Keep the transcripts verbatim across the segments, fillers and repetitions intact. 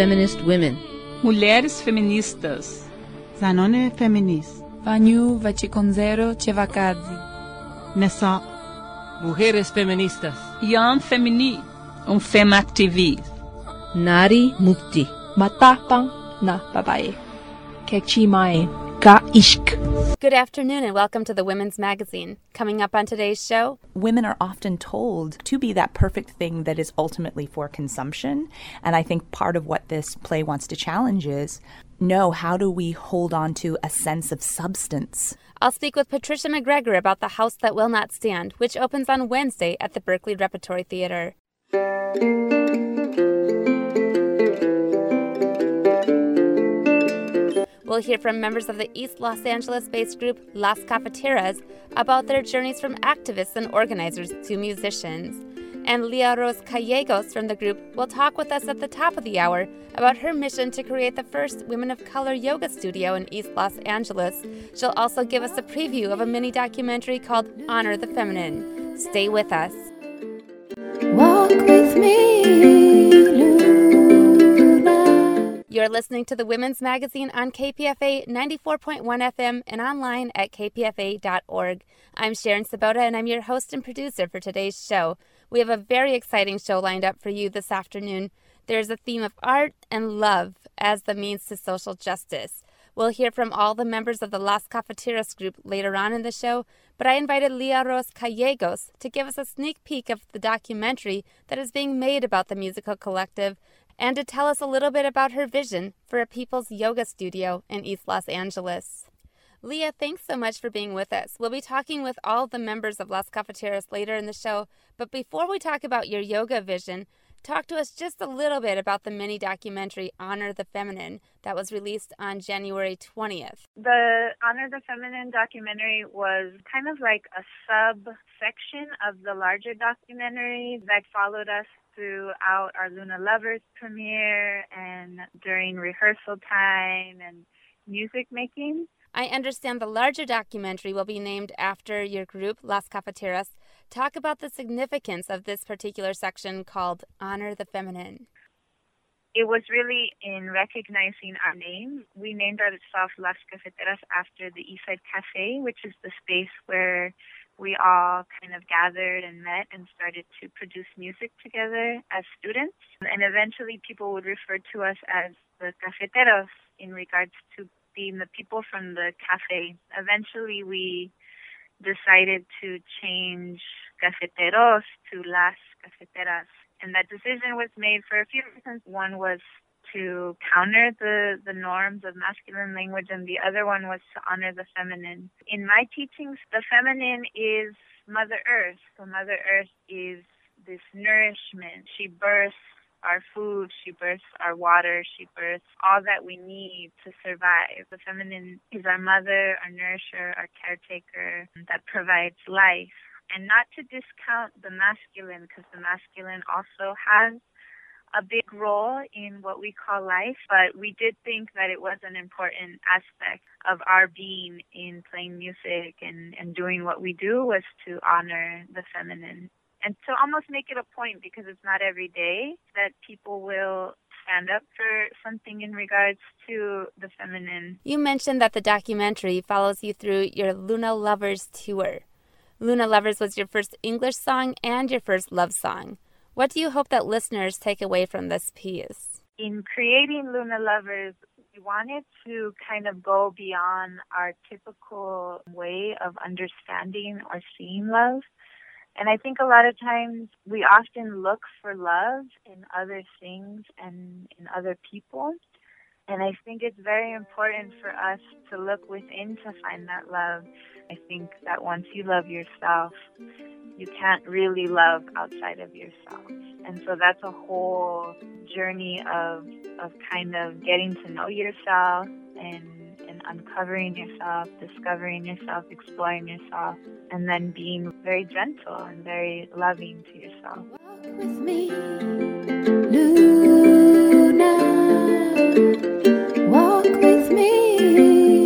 feminist women. Mulheres feministas. زنان فمینیست. Vanyu Vachikonzero Chevakadze. نساء. Mujeres feministas. Yam Femini, um femactivist. Nari Mukti. Matapang na babae. Kechimae ka ishk. Good afternoon and welcome to the Women's Magazine. Coming up on today's show, women are often told to be that perfect thing that is ultimately for consumption. And I think part of what this play wants to challenge is, no, how do we hold on to a sense of substance? I'll speak with Patricia McGregor about The House That Will Not Stand, which opens on Wednesday at the Berkeley Repertory Theater. We'll hear from members of the East Los Angeles-based group Las Cafeteras about their journeys from activists and organizers to musicians. And Leah Rose Callegos from the group will talk with us at the top of the hour about her mission to create the first women of color yoga studio in East Los Angeles. She'll also give us a preview of a mini documentary called Honor the Feminine. Stay with us. Walk with me, Luna. You're listening to the Women's Magazine on K P F A ninety-four point one F M and online at k p f a dot org. I'm Sharon Sabota, and I'm your host and producer for today's show. We have a very exciting show lined up for you this afternoon. There's a theme of art and love as the means to social justice. We'll hear from all the members of the Las Cafeteras group later on in the show, but I invited Leah Rose Callegos to give us a sneak peek of the documentary that is being made about the musical collective and to tell us a little bit about her vision for a people's yoga studio in East Los Angeles. Leah, thanks so much for being with us. We'll be talking with all the members of Las Cafeteras later in the show, but before we talk about your yoga vision, talk to us just a little bit about the mini documentary Honor the Feminine that was released on January twentieth. The Honor the Feminine documentary was kind of like a subsection of the larger documentary that followed us throughout our Luna Lovers premiere and during rehearsal time and music making. I understand the larger documentary will be named after your group, Las Cafeteras. Talk about the significance of this particular section called Honor the Feminine. It was really in recognizing our name. We named ourselves Las Cafeteras after the Eastside Cafe, which is the space where we all kind of gathered and met and started to produce music together as students. And eventually people would refer to us as the Cafeteros in regards to being the people from the cafe. Eventually we decided to change Cafeteros to Las Cafeteras. And that decision was made for a few reasons. One was to counter the, the norms of masculine language, and the other one was to honor the feminine. In my teachings, the feminine is Mother Earth. So Mother Earth is this nourishment. She births our food, she births our water, she births all that we need to survive. The feminine is our mother, our nourisher, our caretaker that provides life. And not to discount the masculine, because the masculine also has a big role in what we call life, but we did think that it was an important aspect of our being in playing music and, and doing what we do was to honor the feminine. And to almost make it a point, because it's not every day that people will stand up for something in regards to the feminine. You mentioned that the documentary follows you through your Luna Lovers tour. Luna Lovers was your first English song and your first love song. What do you hope that listeners take away from this piece? In creating Luna Lovers, we wanted to kind of go beyond our typical way of understanding or seeing love. And I think a lot of times we often look for love in other things and in other people. And I think it's very important for us to look within to find that love. I think that once you love yourself, you can't really love outside of yourself. And so that's a whole journey of of kind of getting to know yourself and and uncovering yourself, discovering yourself, exploring yourself, and then being very gentle and very loving to yourself. Walk with me, Luna. Walk with me,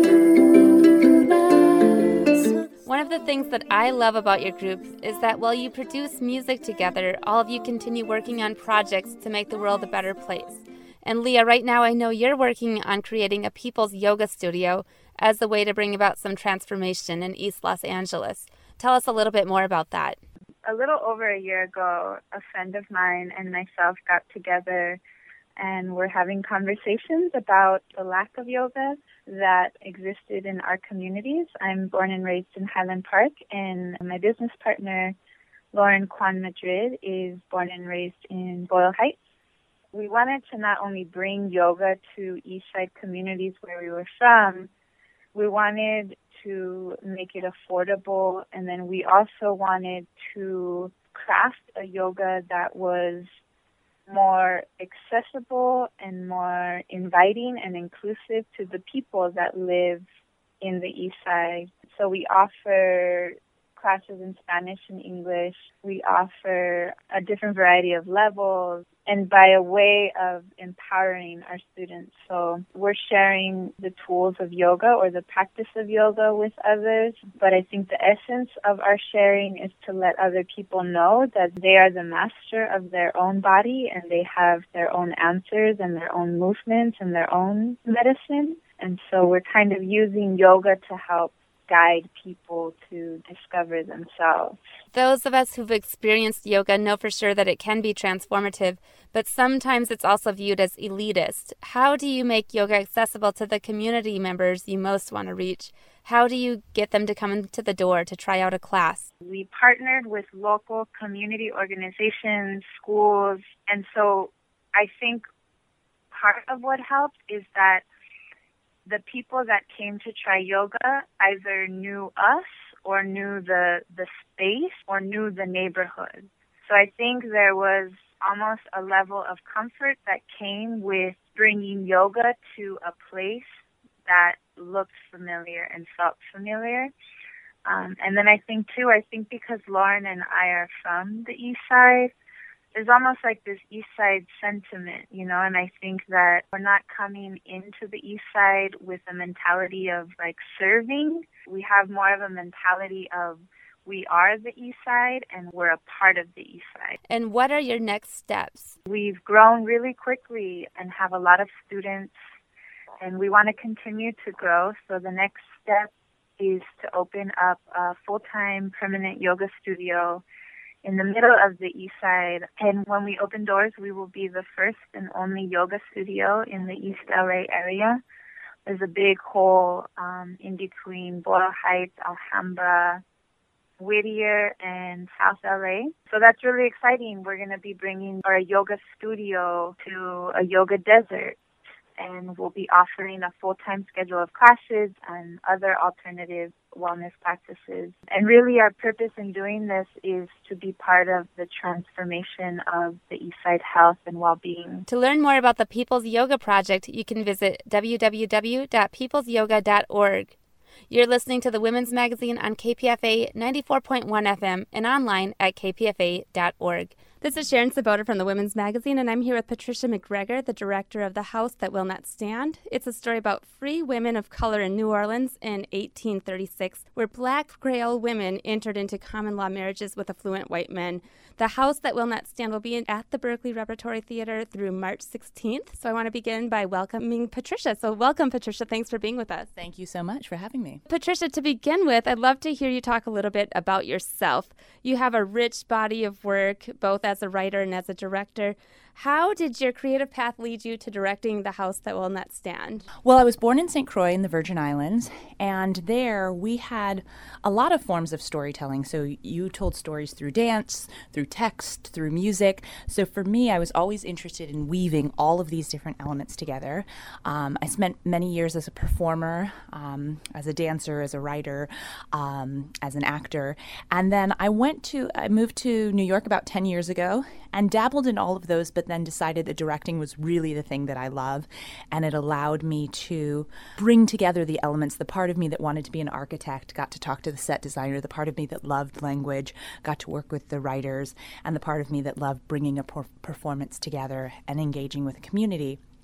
Luna. One of the things that I love about your group is that while you produce music together, all of you continue working on projects to make the world a better place. And Leah, right now I know you're working on creating a people's yoga studio as a way to bring about some transformation in East Los Angeles. Tell us a little bit more about that. A little over a year ago, a friend of mine and myself got together and we're having conversations about the lack of yoga that existed in our communities. I'm born and raised in Highland Park, and my business partner, Lauren Kwan Madrid, is born and raised in Boyle Heights. We wanted to not only bring yoga to East Side communities where we were from, we wanted to make it affordable, and then we also wanted to craft a yoga that was more accessible and more inviting and inclusive to the people that live in the East Side. So we offer classes in Spanish and English. We offer a different variety of levels, and by a way of empowering our students. So we're sharing the tools of yoga or the practice of yoga with others, but I think the essence of our sharing is to let other people know that they are the master of their own body and they have their own answers and their own movements and their own medicine. And so we're kind of using yoga to help guide people to discover themselves. Those of us who've experienced yoga know for sure that it can be transformative, but sometimes it's also viewed as elitist. How do you make yoga accessible to the community members you most want to reach? How do you get them to come into the door to try out a class? We partnered with local community organizations, schools, and so I think part of what helped is that the people that came to try yoga either knew us or knew the the space or knew the neighborhood. So I think there was almost a level of comfort that came with bringing yoga to a place that looked familiar and felt familiar. Um, and then I think, too, I think because Lauren and I are from the East Side, there's almost like this East Side sentiment, you know, and I think that we're not coming into the East Side with a mentality of, like, serving. We have more of a mentality of we are the East Side and we're a part of the East Side. And what are your next steps? We've grown really quickly and have a lot of students, and we want to continue to grow. So the next step is to open up a full-time permanent yoga studio in the middle of the East Side. And when we open doors, we will be the first and only yoga studio in the East L A area. There's a big hole um, in between Boyle Heights, Alhambra, Whittier, and South L A. So that's really exciting. We're going to be bringing our yoga studio to a yoga desert, and we'll be offering a full-time schedule of classes and other alternative wellness practices. And really our purpose in doing this is to be part of the transformation of the Eastside health and well-being. To learn more about the People's Yoga Project, you can visit w w w dot peoples yoga dot org. You're listening to the Women's Magazine on K P F A ninety-four point one F M and online at k p f a dot org. This is Sharon Sabota from the Women's Magazine, and I'm here with Patricia McGregor, the director of The House That Will Not Stand. It's a story about free women of color in New Orleans in eighteen thirty-six, where black Creole women entered into common law marriages with affluent white men. The House That Will Not Stand will be at the Berkeley Repertory Theater through March sixteenth. So I want to begin by welcoming Patricia. So welcome, Patricia. Thanks for being with us. Thank you so much for having me. Patricia, to begin with, I'd love to hear you talk a little bit about yourself. You have a rich body of work, both as a writer and as a director. How did your creative path lead you to directing The House That Will Not Stand? Well, I was born in Saint Croix in the Virgin Islands, and there we had a lot of forms of storytelling. So you told stories through dance, through text, through music. So for me, I was always interested in weaving all of these different elements together. Um, I spent many years as a performer, um, as a dancer, as a writer, um, as an actor. And then I went to, I moved to New York about ten years ago and dabbled in all of those, but then decided that directing was really the thing that I love. And it allowed me to bring together the elements. The part of me that wanted to be an architect got to talk to the set designer. The part of me that loved language got to work with the writers. And the part of me that loved bringing a per- performance together and engaging with a community.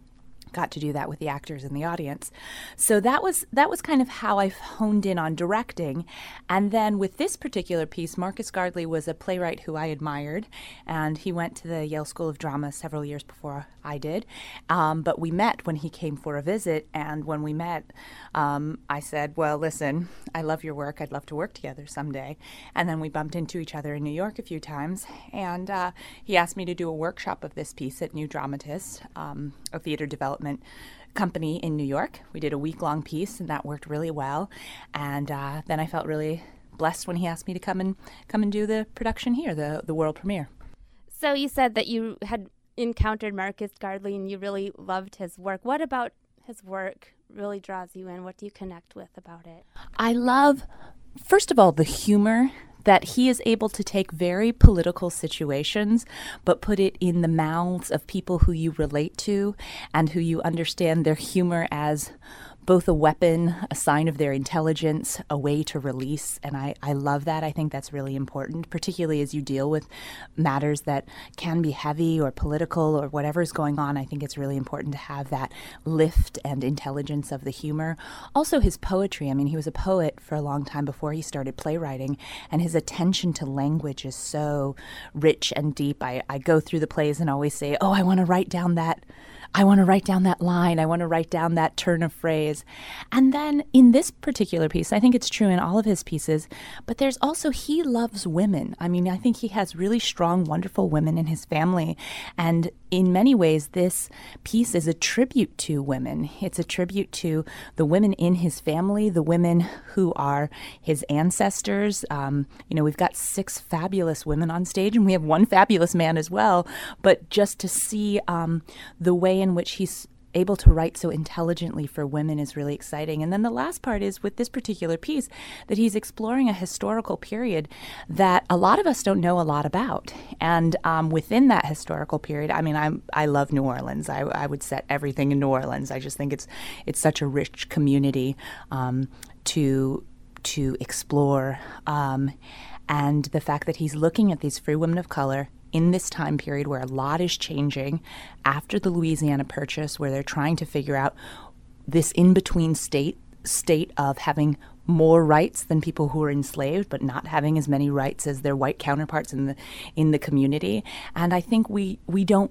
got to do that with the actors in the audience. So that was that was kind of how I honed in on directing. And then with this particular piece, Marcus Gardley was a playwright who I admired, and he went to the Yale School of Drama several years before I did. Um, but we met when he came for a visit, and when we met, um, I said, well, listen, I love your work. I'd love to work together someday. And then we bumped into each other in New York a few times, and uh, he asked me to do a workshop of this piece at New Dramatist, um, a theater development company in New York. We did a week-long piece, and that worked really well. And uh, then I felt really blessed when he asked me to come and come and do the production here, the the world premiere. So you said that you had encountered Marcus Gardley and you really loved his work. What about his work really draws you in? What do you connect with about it? I love, first of all, the humor that he is able to take very political situations, but put it in the mouths of people who you relate to and who you understand their humor as both a weapon, a sign of their intelligence, a way to release. And I, I love that. I think that's really important, particularly as you deal with matters that can be heavy or political or whatever is going on. I think it's really important to have that lift and intelligence of the humor. Also his poetry. I mean, he was a poet for a long time before he started playwriting, and his attention to language is so rich and deep. I, I go through the plays and always say, oh, I want to write down that I want to write down that line. I want to write down that turn of phrase. And then in this particular piece, I think it's true in all of his pieces, but there's also, he loves women. I mean, I think he has really strong, wonderful women in his family. And in many ways, this piece is a tribute to women. It's a tribute to the women in his family, the women who are his ancestors. Um, you know, we've got six fabulous women on stage, and we have one fabulous man as well. But just to see um, the way in which he's able to write so intelligently for women is really exciting. And then the last part is with this particular piece that he's exploring a historical period that a lot of us don't know a lot about. And um, within that historical period, I mean, I'm, I love New Orleans. I, I would set everything in New Orleans. I just think it's it's such a rich community um, to to explore. Um, and the fact that he's looking at these free women of color in this time period where a lot is changing after the Louisiana Purchase, where they're trying to figure out this in-between state state of having more rights than people who are enslaved, but not having as many rights as their white counterparts in the in the community. And I think we we don't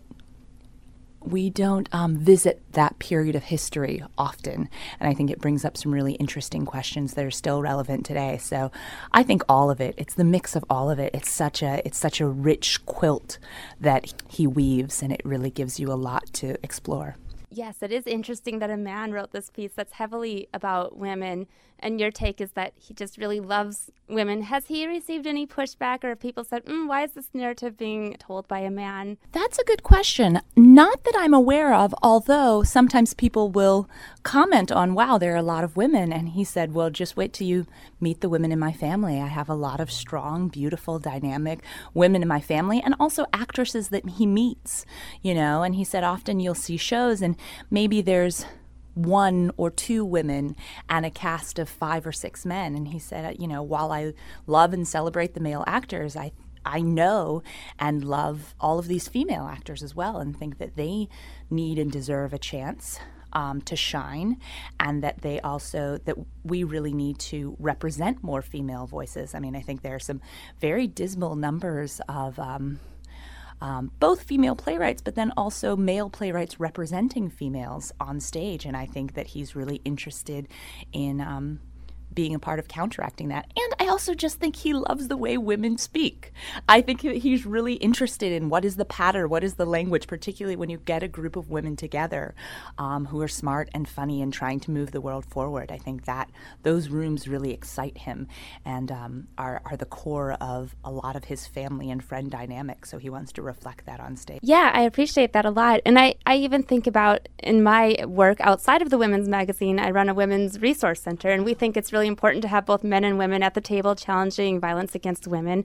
we don't um, visit that period of history often. And I think it brings up some really interesting questions that are still relevant today. So I think all of it, it's the mix of all of it. It's such a it's such a rich quilt that he weaves, and it really gives you a lot to explore. Yes, it is interesting that a man wrote this piece that's heavily about women, and your take is that he just really loves women. Has he received any pushback, or have people said, mm, why is this narrative being told by a man? That's a good question. Not that I'm aware of, although sometimes people will comment on, wow, there are a lot of women. And he said, well, just wait till you meet the women in my family. I have a lot of strong, beautiful, dynamic women in my family, and also actresses that he meets, you know. And he said often you'll see shows and maybe there's one or two women and a cast of five or six men. And he said, you know, while I love and celebrate the male actors, I I know and love all of these female actors as well, and think that they need and deserve a chance um, to shine, and that they also, that we really need to represent more female voices. I mean, I think there are some very dismal numbers of um, Um, both female playwrights, but then also male playwrights representing females on stage. And I think that he's really interested in um, being a part of counteracting that. And I also just think he loves the way women speak. I think he's really interested in what is the patter, what is the language, particularly when you get a group of women together um, who are smart and funny and trying to move the world forward. I think that those rooms really excite him and um, are, are the core of a lot of his family and friend dynamic. So he wants to reflect that on stage. Yeah, I appreciate that a lot. And I, I even think about in my work outside of the Women's Magazine, I run a women's resource center, and we think it's really important to have both men and women at the table challenging violence against women.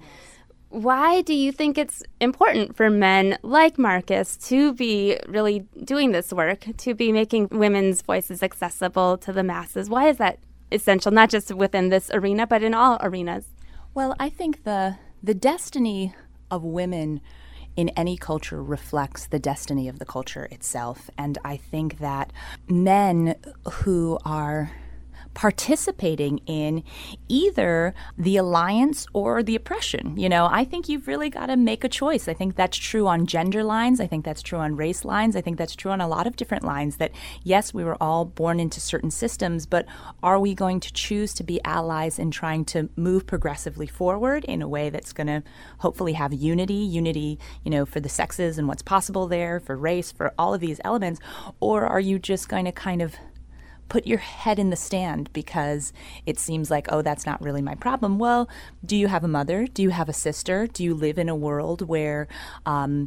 Why do you think it's important for men like Marcus to be really doing this work, to be making women's voices accessible to the masses? Why is that essential, not just within this arena, but in all arenas? Well, I think the the destiny of women in any culture reflects the destiny of the culture itself. And I think that men who are participating in either the alliance or the oppression. You know, I think you've really got to make a choice. I think that's true on gender lines. I think that's true on race lines. I think that's true on a lot of different lines that, yes, we were all born into certain systems, but are we going to choose to be allies in trying to move progressively forward in a way that's going to hopefully have unity, unity, you know, for the sexes and what's possible there, for race, for all of these elements, or are you just going to kind of put your head in the stand because it seems like, oh, that's not really my problem? Well, do you have a mother? Do you have a sister? Do you live in a world where um,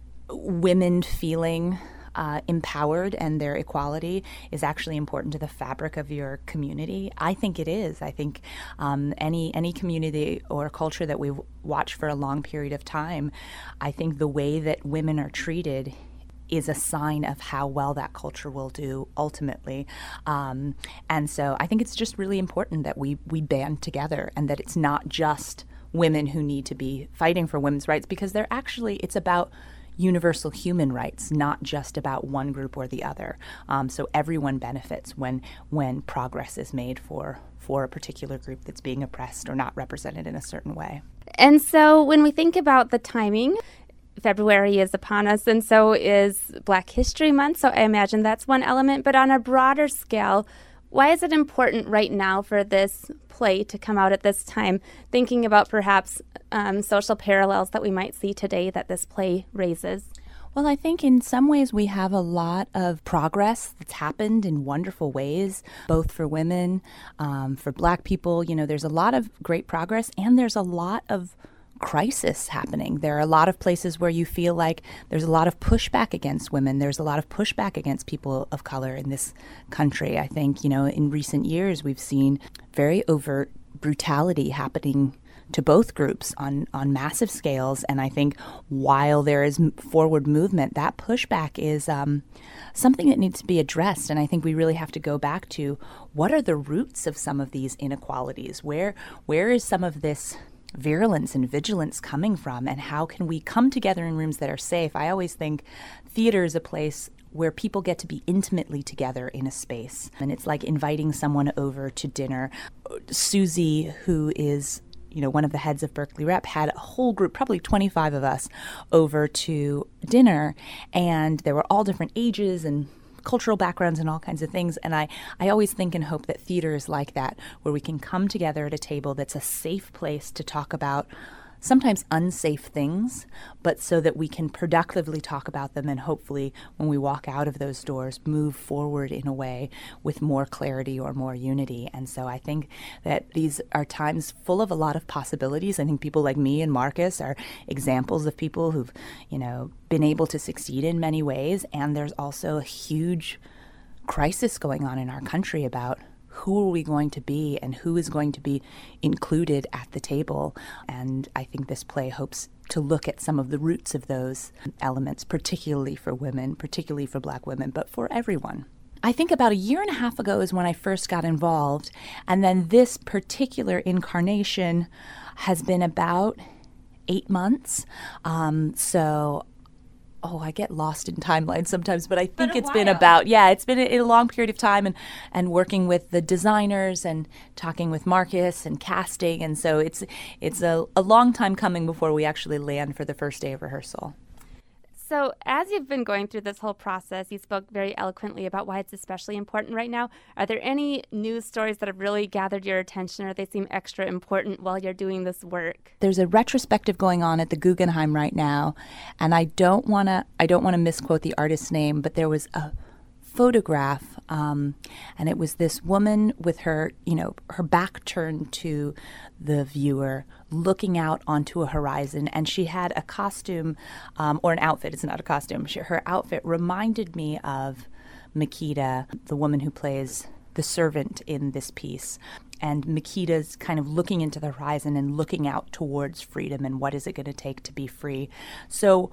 women feeling uh, empowered and their equality is actually important to the fabric of your community? I think it is. I think um, any any community or culture that we watch for a long period of time, I think the way that women are treated is a sign of how well that culture will do ultimately. Um, and so I think it's just really important that we, we band together and that it's not just women who need to be fighting for women's rights, because they're actually, it's about universal human rights, not just about one group or the other. Um, so everyone benefits when when progress is made for, for a particular group that's being oppressed or not represented in a certain way. And so when we think about the timing, February is upon us, and so is Black History Month, so I imagine that's one element. But on a broader scale, why is it important right now for this play to come out at this time, thinking about perhaps um, social parallels that we might see today that this play raises? Well, I think in some ways we have a lot of progress that's happened in wonderful ways, both for women, um, for Black people. You know, there's a lot of great progress, and there's a lot of crisis happening. There are a lot of places where you feel like there's a lot of pushback against women. There's a lot of pushback against people of color in this country. I think, you know, in recent years we've seen very overt brutality happening to both groups on, on massive scales. And I think while there is forward movement, that pushback is um, something that needs to be addressed. And I think we really have to go back to what are the roots of some of these inequalities? Where where is some of this virulence and vigilance coming from, and how can we come together in rooms that are safe? I always think theater is a place where people get to be intimately together in a space, and it's like inviting someone over to dinner. Susie, who is, you know, one of the heads of Berkeley Rep, had a whole group, probably twenty-five of us, over to dinner, and there were all different ages and cultural backgrounds and all kinds of things. And I, I always think and hope that theater is like that, where we can come together at a table that's a safe place to talk about sometimes unsafe things, but so that we can productively talk about them and hopefully when we walk out of those doors, move forward in a way with more clarity or more unity. And so I think that these are times full of a lot of possibilities. I think people like me and Marcus are examples of people who've, you know, been able to succeed in many ways. And there's also a huge crisis going on in our country about who are we going to be and who is going to be included at the table. And I think this play hopes to look at some of the roots of those elements, particularly for women, particularly for Black women, but for everyone. I think about a year and a half ago is when I first got involved. And then this particular incarnation has been about eight months. Um, so Oh, I get lost in timelines sometimes, but I think but it's while. been about, yeah, it's been a, a long period of time, and, and working with the designers and talking with Marcus and casting. And so it's it's a, a long time coming before we actually land for the first day of rehearsal. So as you've been going through this whole process, you spoke very eloquently about why it's especially important right now. Are there any news stories that have really gathered your attention, or they seem extra important while you're doing this work? There's a retrospective going on at the Guggenheim right now, and I don't want to I don't want to misquote the artist's name, but there was a photograph, um, and it was this woman with her, you know, her back turned to the viewer, looking out onto a horizon, and she had a costume, um, or an outfit. It's not a costume. She, her outfit reminded me of Makita, the woman who plays the servant in this piece. And Makita's kind of looking into the horizon and looking out towards freedom and what is it going to take to be free. So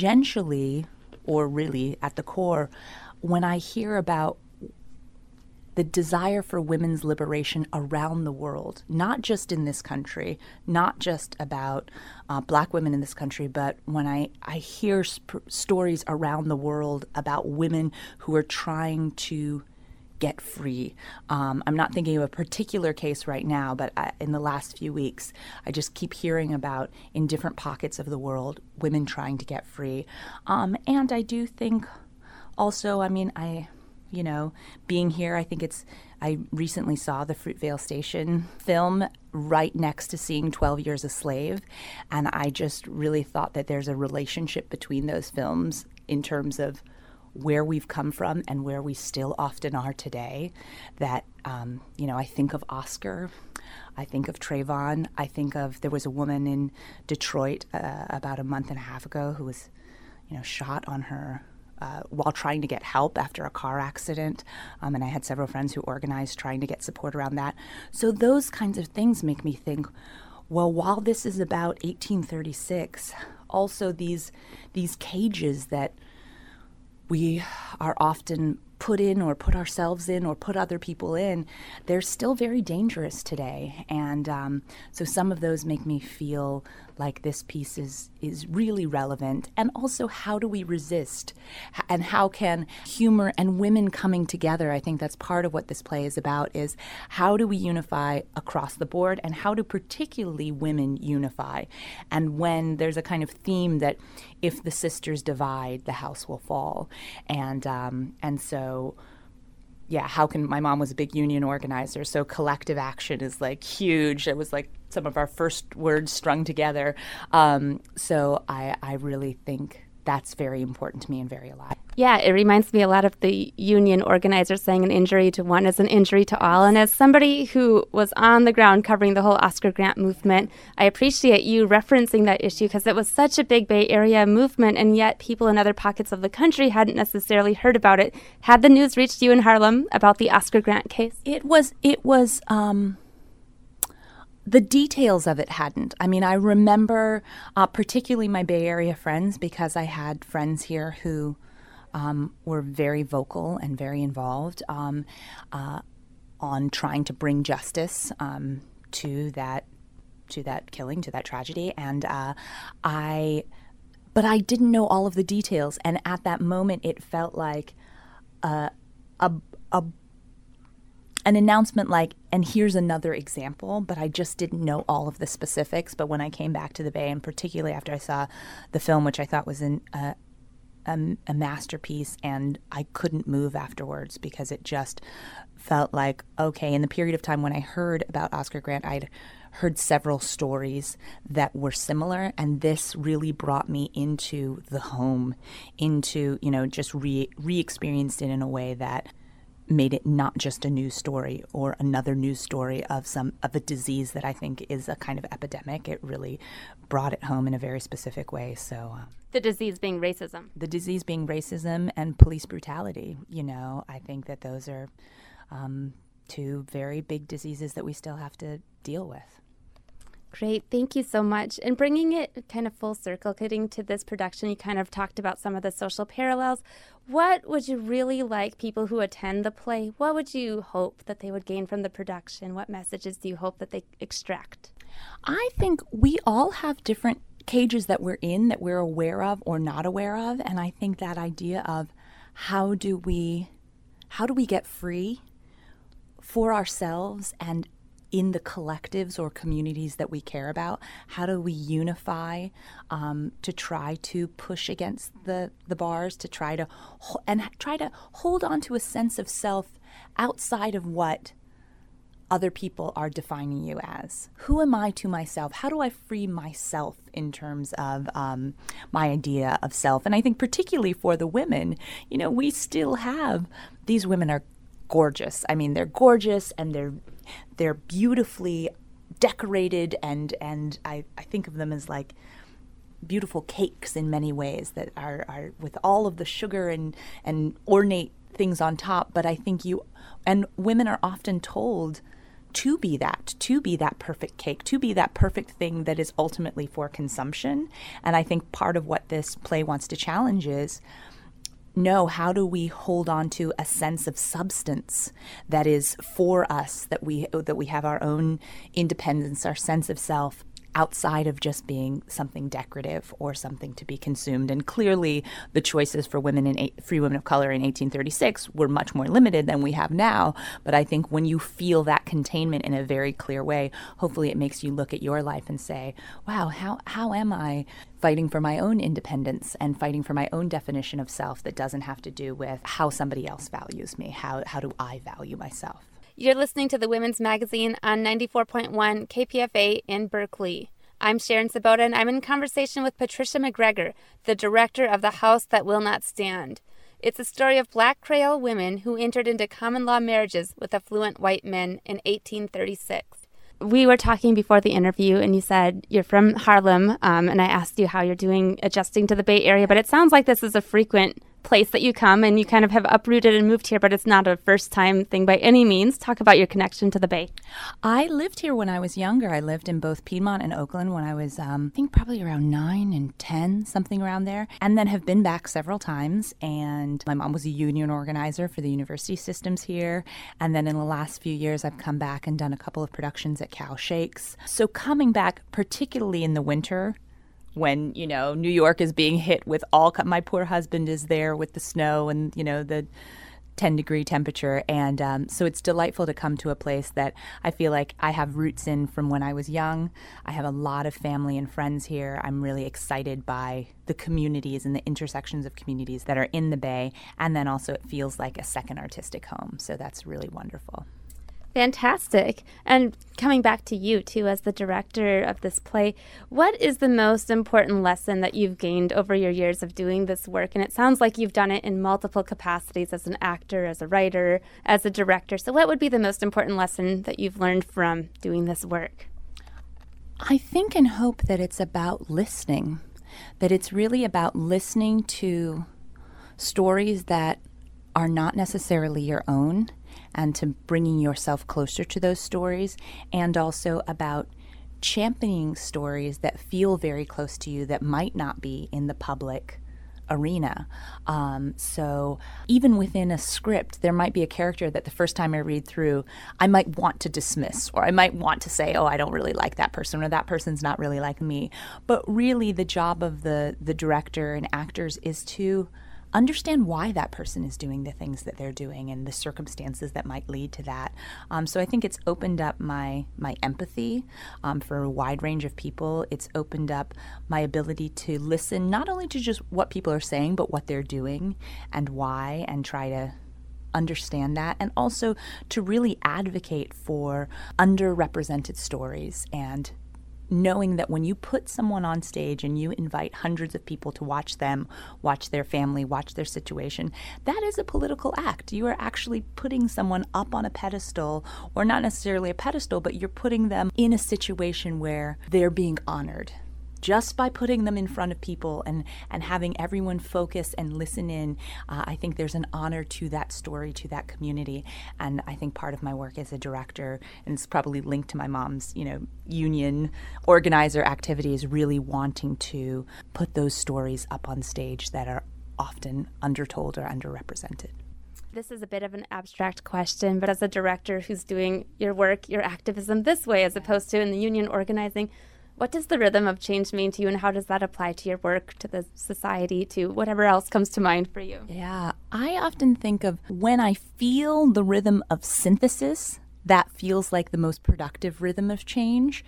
tangentially, or really at the core, when I hear about the desire for women's liberation around the world, not just in this country, not just about uh, black women in this country, but when I, I hear sp- stories around the world about women who are trying to get free. Um, I'm not thinking of a particular case right now, but I, in the last few weeks, I just keep hearing about, in different pockets of the world, women trying to get free. Um, and I do think also, I mean, I, you know, being here, I think it's, I recently saw the Fruitvale Station film right next to seeing twelve Years a Slave, and I just really thought that there's a relationship between those films in terms of where we've come from and where we still often are today, that, um, you know, I think of Oscar, I think of Trayvon, I think of, there was a woman in Detroit uh, about a month and a half ago who was, you know, shot on her uh, while trying to get help after a car accident, um, and I had several friends who organized trying to get support around that. So those kinds of things make me think, well, while this is about eighteen thirty-six, also these these cages that we are often put in or put ourselves in or put other people in, they're still very dangerous today. And um, so some of those make me feel like this piece is, is really relevant. And also, how do we resist? H- and how can humor and women coming together, I think that's part of what this play is about, is how do we unify across the board, and how do particularly women unify? And when there's a kind of theme that if the sisters divide, the house will fall. And um, and so, yeah, how can, my mom was a big union organizer, so collective action is like huge. It was like some of our first words strung together. Um, so I, I really think that's very important to me and very alive. Yeah, it reminds me a lot of the union organizers saying an injury to one is an injury to all. And as somebody who was on the ground covering the whole Oscar Grant movement, I appreciate you referencing that issue because it was such a big Bay Area movement, and yet people in other pockets of the country hadn't necessarily heard about it. Had the news reached you in Harlem about the Oscar Grant case? It was, it was, um, the details of it hadn't. I mean, I remember uh, particularly my Bay Area friends, because I had friends here who um, were very vocal and very involved um, uh, on trying to bring justice um, to that to that killing, to that tragedy. And uh, I, but I didn't know all of the details. And at that moment, it felt like a a, a an announcement like, and here's another example, but I just didn't know all of the specifics. But when I came back to the Bay, and particularly after I saw the film, which I thought was an, uh, a, a masterpiece, and I couldn't move afterwards because it just felt like, okay, in the period of time when I heard about Oscar Grant, I'd heard several stories that were similar, and this really brought me into the home, into, you know, just re, re-experienced it in a way that made it not just a news story or another news story of some of a disease that I think is a kind of epidemic. It really brought it home in a very specific way. So um, The disease being racism. The disease being racism and police brutality. You know, I think that those are um, two very big diseases that we still have to deal with. Great. Thank you so much. And bringing it kind of full circle, getting to this production, you kind of talked about some of the social parallels. What would you really like people who attend the play, what would you hope that they would gain from the production? What messages do you hope that they extract? I think we all have different cages that we're in that we're aware of or not aware of. And I think that idea of how do we, how do we get free for ourselves and in the collectives or communities that we care about? How do we unify um, to try to push against the, the bars, to try to ho- and try to hold on to a sense of self outside of what other people are defining you as? Who am I to myself? How do I free myself in terms of um, my idea of self? And I think particularly for the women, you know, we still have, these women are gorgeous. I mean, they're gorgeous and they're they're beautifully decorated, and and I, I think of them as like beautiful cakes in many ways that are, are with all of the sugar and, and ornate things on top. But I think you, and women are often told to be that, to be that perfect cake, to be that perfect thing that is ultimately for consumption. And I think part of what this play wants to challenge is, no, how do we hold on to a sense of substance that is for us, that we that we have our own independence, our sense of self, outside of just being something decorative or something to be consumed. And clearly the choices for women in eight, free women of color in eighteen thirty-six were much more limited than we have now. But I think when you feel that containment in a very clear way, hopefully it makes you look at your life and say, wow, how how am I fighting for my own independence and fighting for my own definition of self that doesn't have to do with how somebody else values me? How how do I value myself? You're listening to the Women's Magazine on ninety-four point one K P F A in Berkeley. I'm Sharon Sabota, and I'm in conversation with Patricia McGregor, the director of The House That Will Not Stand. It's a story of Black Creole women who entered into common law marriages with affluent white men in eighteen thirty-six. We were talking before the interview, and you said you're from Harlem, um, and I asked you how you're doing adjusting to the Bay Area, but it sounds like this is a frequent place that you come, and you kind of have uprooted and moved here, but it's not a first-time thing by any means. Talk about your connection to the Bay. I lived here when I was younger. I lived in both Piedmont and Oakland when I was, um, I think, probably around nine and ten, something around there, and then have been back several times. And my mom was a union organizer for the university systems here. And then in the last few years, I've come back and done a couple of productions at Cow Shakes. So coming back, particularly in the winter, when, you know, New York is being hit with all, my poor husband is there with the snow and, you know, the ten degree temperature. And um, so it's delightful to come to a place that I feel like I have roots in from when I was young. I have a lot of family and friends here. I'm really excited by the communities and the intersections of communities that are in the Bay. And then also it feels like a second artistic home. So that's really wonderful. Fantastic. And coming back to you, too, as the director of this play, what is the most important lesson that you've gained over your years of doing this work? And it sounds like you've done it in multiple capacities, as an actor, as a writer, as a director. So what would be the most important lesson that you've learned from doing this work? I think and hope that it's about listening, that it's really about listening to stories that are not necessarily your own, and to bringing yourself closer to those stories, and also about championing stories that feel very close to you that might not be in the public arena. Um, so even within a script, there might be a character that the first time I read through, I might want to dismiss, or I might want to say, oh, I don't really like that person, or that person's not really like me. But really the job of the, the director and actors is to understand why that person is doing the things that they're doing and the circumstances that might lead to that. Um, so I think it's opened up my my empathy um, for a wide range of people. It's opened up my ability to listen not only to just what people are saying, but what they're doing and why, and try to understand that, and also to really advocate for underrepresented stories, and knowing that when you put someone on stage and you invite hundreds of people to watch them, watch their family, watch their situation, that is a political act. You are actually putting someone up on a pedestal, or not necessarily a pedestal, but you're putting them in a situation where they're being honored. Just by putting them in front of people and, and having everyone focus and listen in, uh, I think there's an honor to that story, to that community. And I think part of my work as a director, and it's probably linked to my mom's, you know, union organizer activities, really wanting to put those stories up on stage that are often undertold or underrepresented. This is a bit of an abstract question, but as a director who's doing your work, your activism this way, as opposed to in the union organizing, what does the rhythm of change mean to you, and how does that apply to your work, to the society, to whatever else comes to mind for you? Yeah, I often think of when I feel the rhythm of synthesis, that feels like the most productive rhythm of change.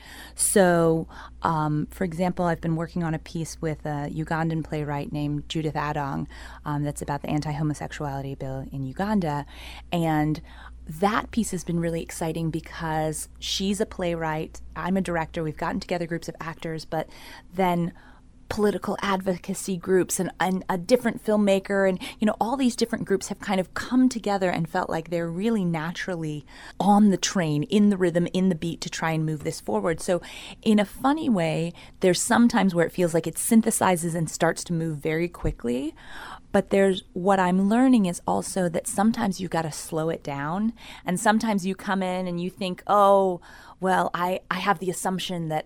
So, um, for example, I've been working on a piece with a Ugandan playwright named Judith Adong um, that's about the anti-homosexuality bill in Uganda. And that piece has been really exciting because she's a playwright, I'm a director, we've gotten together groups of actors, but then political advocacy groups and, and a different filmmaker, and you know, all these different groups have kind of come together and felt like they're really naturally on the train, in the rhythm, in the beat, to try and move this forward. So in a funny way, there's sometimes where it feels like it synthesizes and starts to move very quickly. But there's what I'm learning is also that sometimes you got to slow it down, and sometimes you come in and you think, oh, well, I, I have the assumption that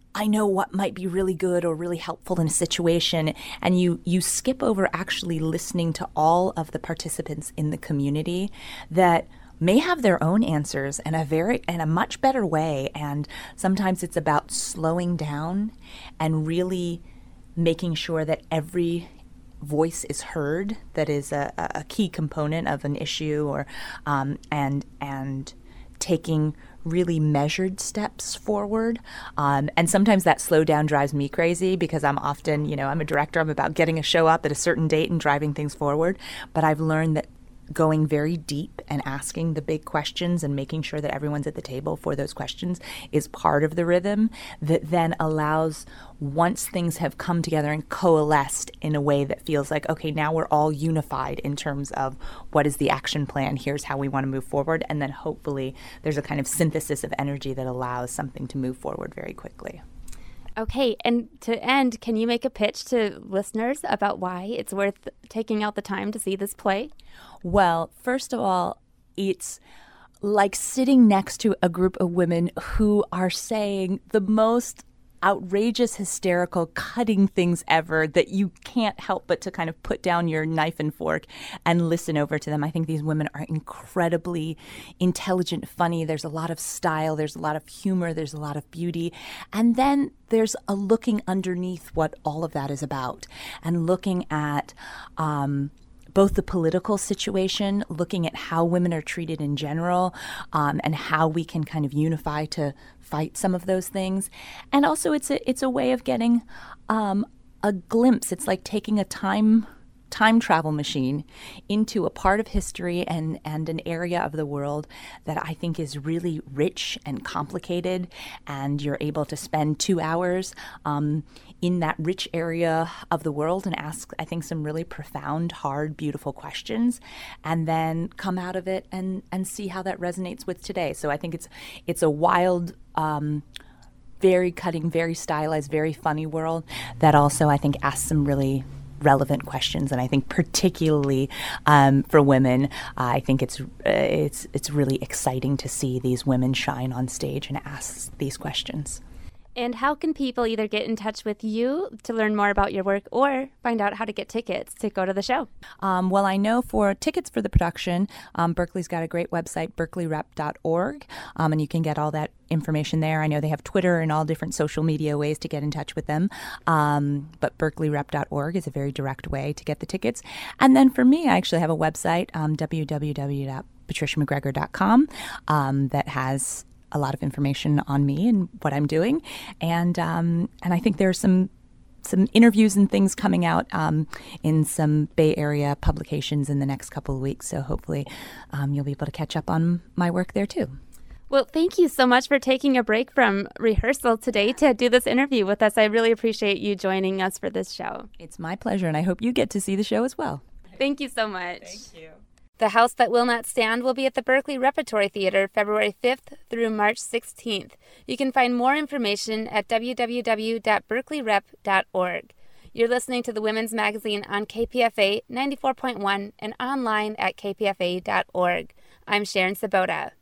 I know what might be really good or really helpful in a situation, and you you skip over actually listening to all of the participants in the community that may have their own answers in a very in a much better way. And sometimes it's about slowing down and really making sure that every voice is heard. That is a, a key component of an issue, or um, and and taking really measured steps forward. Um, and sometimes that slowdown drives me crazy because I'm often, you know, I'm a director. I'm about getting a show up at a certain date and driving things forward. But I've learned that going very deep and asking the big questions and making sure that everyone's at the table for those questions is part of the rhythm that then allows, once things have come together and coalesced in a way that feels like, okay, now we're all unified in terms of what is the action plan, here's how we want to move forward, and then hopefully there's a kind of synthesis of energy that allows something to move forward very quickly. Okay, and to end, can you make a pitch to listeners about why it's worth taking out the time to see this play? Well, first of all, it's like sitting next to a group of women who are saying the most outrageous, hysterical, cutting things ever that you can't help but to kind of put down your knife and fork and listen over to them. I think these women are incredibly intelligent, funny. There's a lot of style. There's a lot of humor. There's a lot of beauty. And then there's a looking underneath what all of that is about and looking at um, both the political situation, looking at how women are treated in general, um, and how we can kind of unify to fight some of those things. And also it's a it's a way of getting um, a glimpse. It's like taking a time time travel machine into a part of history and, and an area of the world that I think is really rich and complicated, and you're able to spend two hours um, in that rich area of the world and ask, I think, some really profound, hard, beautiful questions, and then come out of it and, and see how that resonates with today. So I think it's it's a wild, um, very cutting, very stylized, very funny world that also, I think, asks some really relevant questions. And I think particularly um, for women, uh, I think it's uh, it's it's really exciting to see these women shine on stage and ask these questions. And how can people either get in touch with you to learn more about your work or find out how to get tickets to go to the show? Um, well, I know for tickets for the production, um, Berkeley's got a great website, berkeley rep dot org, um, and you can get all that information there. I know they have Twitter and all different social media ways to get in touch with them, um, but berkeley rep dot org is a very direct way to get the tickets. And then for me, I actually have a website, um, w w w dot patricia mcgregor dot com, um, that has a lot of information on me and what I'm doing. And um, and I think there are some some interviews and things coming out um, in some Bay Area publications in the next couple of weeks. So hopefully um, you'll be able to catch up on my work there too. Well, thank you so much for taking a break from rehearsal today to do this interview with us. I really appreciate you joining us for this show. It's my pleasure, and I hope you get to see the show as well. Thank you so much. Thank you. The House That Will Not Stand will be at the Berkeley Repertory Theater February fifth through March sixteenth. You can find more information at w w w dot berkeley rep dot org. You're listening to the Women's Magazine on K P F A ninety-four point one and online at k p f a dot org. I'm Sharon Sabota.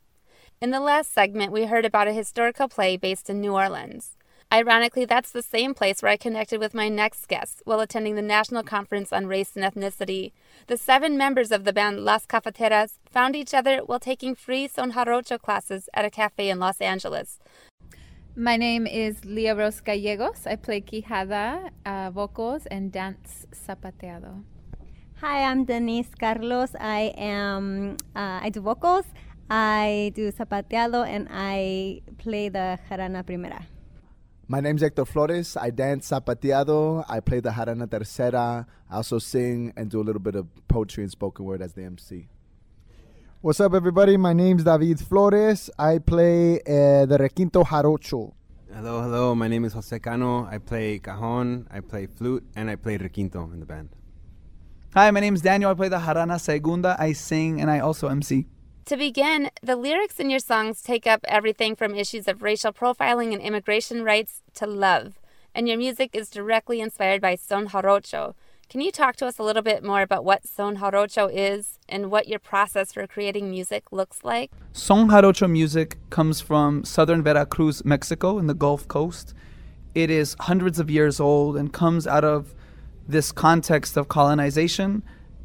In the last segment, we heard about a historical play based in New Orleans. Ironically, that's the same place where I connected with my next guest while attending the National Conference on Race and Ethnicity. The seven members of the band Las Cafeteras found each other while taking free Son Jarocho classes at a cafe in Los Angeles. My name is Leah Rose Gallegos. I play Quijada, uh, vocals, and dance zapateado. Hi, I'm Denise Carlos. I am, uh, I do vocals, I do zapateado, and I play the jarana primera. My name's Hector Flores. I dance zapateado. I play the jarana tercera. I also sing and do a little bit of poetry and spoken word as the M C. What's up, everybody? My name's David Flores. I play uh, the requinto jarocho. Hello, hello. My name is Jose Cano. I play cajon, I play flute, and I play requinto in the band. Hi, my name is Daniel. I play the jarana segunda. I sing and I also M C. To begin, the lyrics in your songs take up everything from issues of racial profiling and immigration rights to love, and your music is directly inspired by Son Jarocho. Can you talk to us a little bit more about what Son Jarocho is and what your process for creating music looks like? Son Jarocho music comes from southern Veracruz, Mexico, in the Gulf Coast. it is hundreds of years old and comes out of this context of colonization,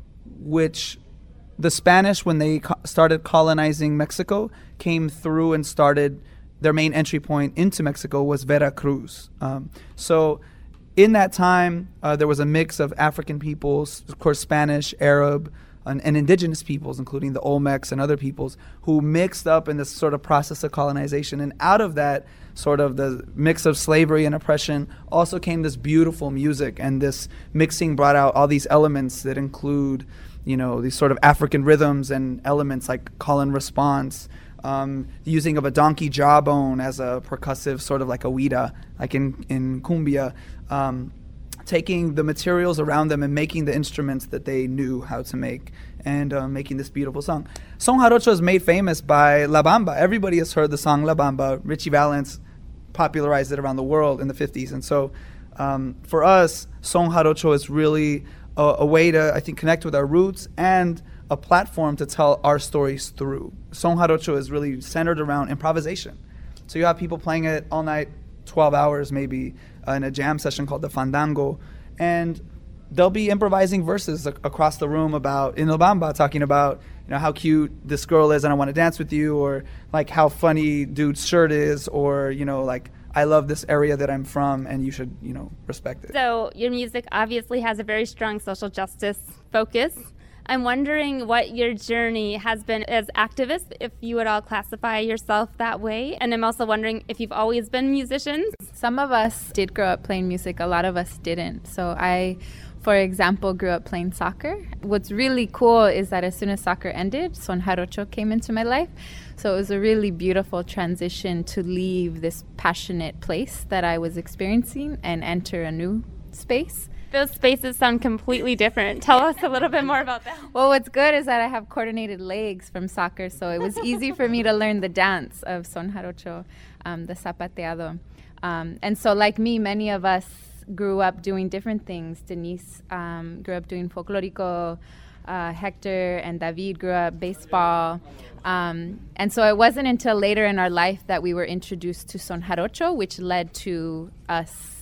which the Spanish, when they co- started colonizing Mexico, came through and started, their main entry point into Mexico was Veracruz. Um, so in that time, uh, there was a mix of African peoples, of course, Spanish, Arab, and, and indigenous peoples, including the Olmecs and other peoples, who mixed up in this sort of process of colonization. And out of that sort of the mix of slavery and oppression also came this beautiful music, and this mixing brought out all these elements that include, you know, these sort of African rhythms and elements like call and response, um, using of a donkey jawbone as a percussive sort of like a huira, like in, in cumbia, um, taking the materials around them and making the instruments that they knew how to make, and uh, making this beautiful song. Son Jarocho is made famous by La Bamba. Everybody has heard the song La Bamba. Richie Valens popularized it around the world in the fifties. And so um, for us, Son Jarocho is really a, a way to, I think, connect with our roots and a platform to tell our stories through. Son Jarocho is really centered around improvisation. So you have people playing it all night, twelve hours maybe, uh, in a jam session called the Fandango, and they'll be improvising verses ac- across the room about, in La Bamba, talking about, you know, how cute this girl is and I want to dance with you, or like how funny dude's shirt is, or, you know, like, I love this area that I'm from and you should, you know, respect it. So your music obviously has a very strong social justice focus. I'm wondering what your journey has been as activists, if you would all classify yourself that way. And I'm also wondering if you've always been musicians. Some of us did grow up playing music, a lot of us didn't. So I, for example, grew up playing soccer. What's really cool is that as soon as soccer ended, Son Jarocho came into my life. So it was a really beautiful transition to leave this passionate place that I was experiencing and enter a new space. Those spaces sound completely different. Tell us a little bit more about that. Well, what's good is that I have coordinated legs from soccer, so it was easy for me to learn the dance of Son Jarocho, um, the zapateado. Um, and so like me, many of us grew up doing different things. Denise um, grew up doing folklorico, uh, Hector and David grew up baseball. Um, and so it wasn't until later in our life that we were introduced to Son Jarocho, which led to us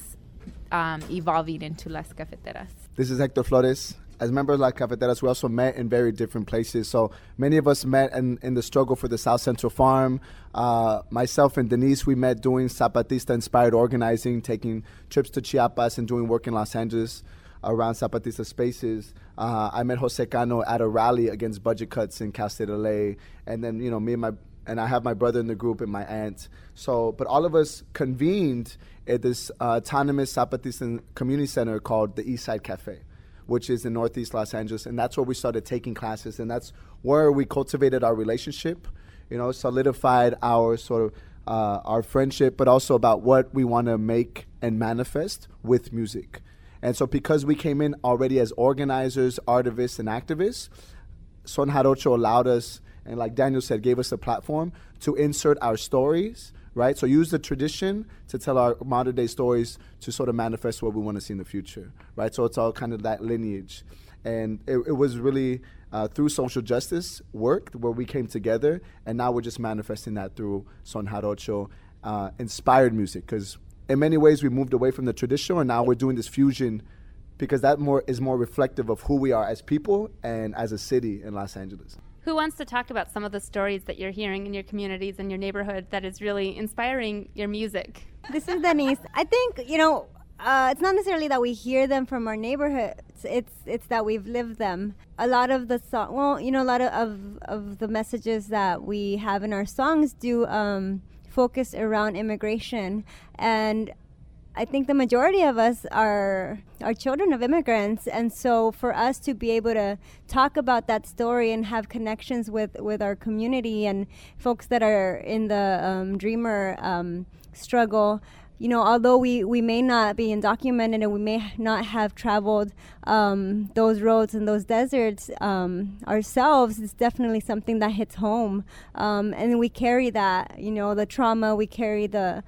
Um, evolving into Las Cafeteras. This is Hector Flores. As members of Las Cafeteras, we also met in very different places. So many of us met in, in the struggle for the South Central Farm. Uh, myself and Denise, we met doing Zapatista-inspired organizing, taking trips to Chiapas and doing work in Los Angeles around Zapatista spaces. Uh, I met Jose Cano at a rally against budget cuts in Cal State L A. And then, you know, me and my and I have my brother in the group and my aunt. So, but all of us convened at this uh, autonomous Zapatista community center called the East Side Cafe, which is in Northeast Los Angeles. And that's where we started taking classes. And that's where we cultivated our relationship, you know, solidified our sort of uh, our friendship, but also about what we want to make and manifest with music. And so because we came in already as organizers, artivists, and activists, Son Jarocho allowed us, and like Daniel said, gave us a platform to insert our stories, right? So use the tradition to tell our modern day stories to sort of manifest what we want to see in the future, right? So it's all kind of that lineage. And it, it was really uh, through social justice work where we came together, and now we're just manifesting that through Son Jarocho uh, inspired music, because in many ways we moved away from the traditional, and now we're doing this fusion because that more is more reflective of who we are as people and as a city in Los Angeles. Who wants to talk about some of the stories that you're hearing in your communities and your neighborhood that is really inspiring your music? This is Denise. I think, you know, uh, it's not necessarily that we hear them from our neighborhoods. It's it's that we've lived them. A lot of the song, well, you know, a lot of, of, of the messages that we have in our songs do um, focus around immigration. And I think the majority of us are are children of immigrants, and so for us to be able to talk about that story and have connections with, with our community and folks that are in the um, Dreamer um, struggle, you know, although we, we may not be undocumented and we may not have traveled um, those roads and those deserts um, ourselves, it's definitely something that hits home. Um, and we carry that, you know, the trauma, we carry the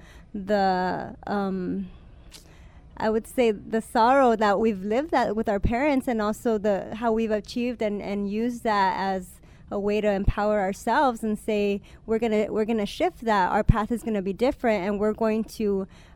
the um, I would say the sorrow that we've lived that with our parents, and also the how we've achieved and, and used that as a way to empower ourselves and say we're gonna we're gonna shift that. Our path is gonna be different, and we're going to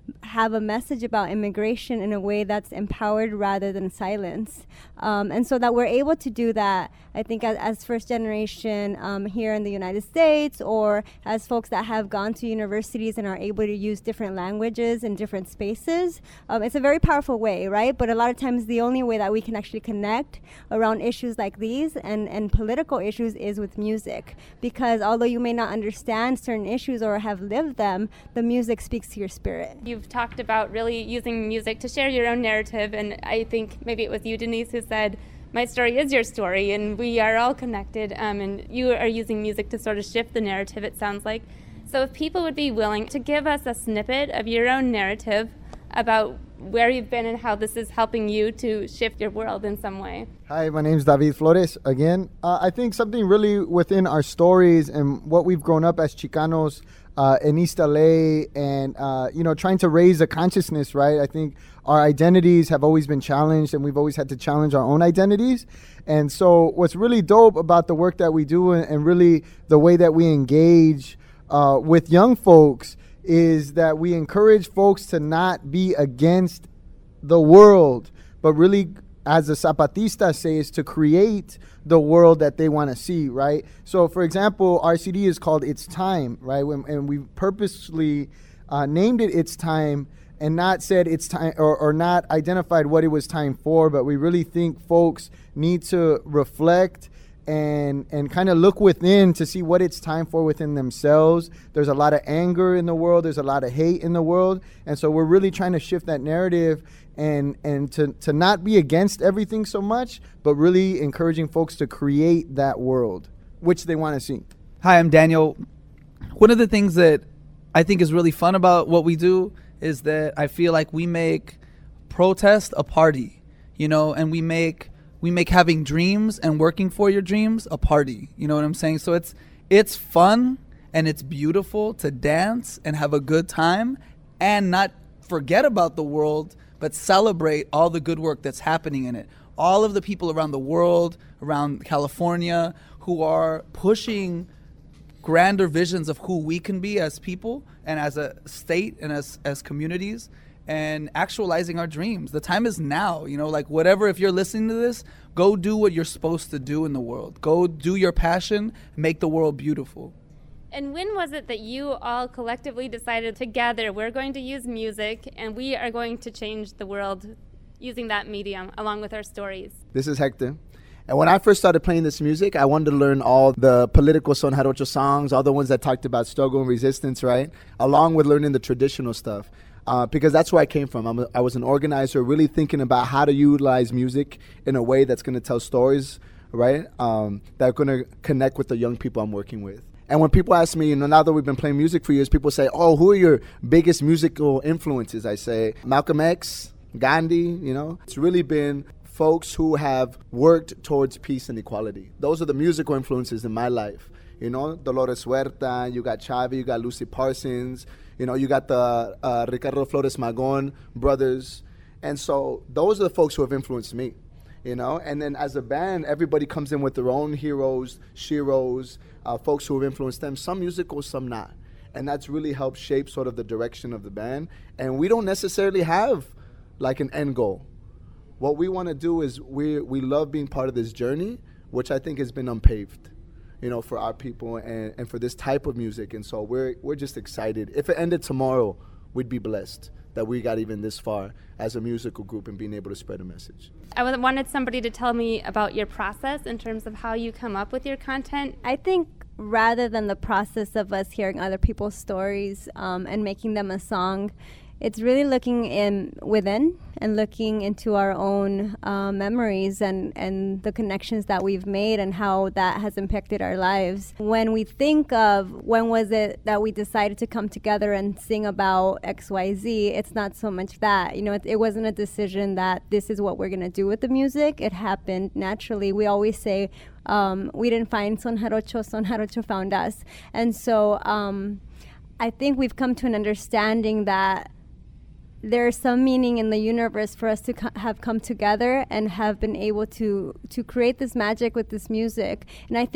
have a message about immigration in a way that's empowered rather than silence. Um, and so that we're able to do that, I think as, as first generation um, here in the United States, or as folks that have gone to universities and are able to use different languages in different spaces, um, it's a very powerful way, right? But a lot of times the only way that we can actually connect around issues like these and, and political issues is with music. Because although you may not understand certain issues or have lived them, the music speaks to your spirit. You've talked about really using music to share your own narrative, and I think maybe it was you, Denise, who said, my story is your story, and we are all connected, um, and you are using music to sort of shift the narrative, it sounds like. So if people would be willing to give us a snippet of your own narrative about where you've been and how this is helping you to shift your world in some way. Hi, my name is David Flores again. Uh, I think something really within our stories and what we've grown up as Chicanos uh, in East L A and, uh, you know, trying to raise a consciousness, right? I think our identities have always been challenged and we've always had to challenge our own identities. And so what's really dope about the work that we do and, and really the way that we engage uh, with young folks is that we encourage folks to not be against the world, but really, as the Zapatistas say, is to create the world that they want to see, right? So, for example, our C D is called It's Time, right? When, and we purposely uh, named it It's Time and not said it's time or, or not identified what it was time for, but we really think folks need to reflect and and kind of look within to see what it's time for within themselves. There's a lot of anger in the world. There's a lot of hate in the world. And so we're really trying to shift that narrative and and to, to not be against everything so much, but really encouraging folks to create that world, which they want to see. Hi, I'm Daniel. One of the things that I think is really fun about what we do is that I feel like we make protest a party, you know, and we make we make having dreams and working for your dreams a party. You know what I'm saying? So it's it's fun and it's beautiful to dance and have a good time and not forget about the world, but celebrate all the good work that's happening in it. All of the people around the world, around California, who are pushing grander visions of who we can be as people and as a state and as, as communities, and actualizing our dreams. The time is now, you know, like whatever, if you're listening to this, go do what you're supposed to do in the world. Go do your passion, make the world beautiful. And when was it that you all collectively decided together, we're going to use music and we are going to change the world using that medium along with our stories? This is Hector. And when I first started playing this music, I wanted to learn all the political Son Jarocho songs, all the ones that talked about struggle and resistance, right? Along with learning the traditional stuff. Uh, because that's where I came from. I'm a, I was an organizer, really thinking about how to utilize music in a way that's going to tell stories, right? Um, that are going to connect with the young people I'm working with. And when people ask me, you know, now that we've been playing music for years, people say, oh, who are your biggest musical influences? I say, Malcolm X, Gandhi, you know. It's really been folks who have worked towards peace and equality. Those are the musical influences in my life. You know, Dolores Huerta, you got Chavi, you got Lucy Parsons, you know, you got the uh, Ricardo Flores Magon brothers. And so those are the folks who have influenced me, you know. And then as a band, everybody comes in with their own heroes, sheroes, uh, folks who have influenced them, some musical, some not. And that's really helped shape sort of the direction of the band. And we don't necessarily have like an end goal. What we want to do is we we love being part of this journey, which I think has been unpaved, you know, for our people and, and for this type of music. And so we're we're just excited. If it ended tomorrow, we'd be blessed that we got even this far as a musical group and being able to spread a message. I wanted somebody to tell me about your process in terms of how you come up with your content. I think rather than the process of us hearing other people's stories um, and making them a song, it's really looking in within and looking into our own uh, memories and, and the connections that we've made and how that has impacted our lives. When we think of when was it that we decided to come together and sing about X Y Z, it's not so much that. You know, it, it wasn't a decision that this is what we're going to do with the music. It happened naturally. We always say um, we didn't find Son Jarocho, Son Jarocho found us. And so um, I think we've come to an understanding that there's some meaning in the universe for us to co- have come together and have been able to to create this magic with this music. And I think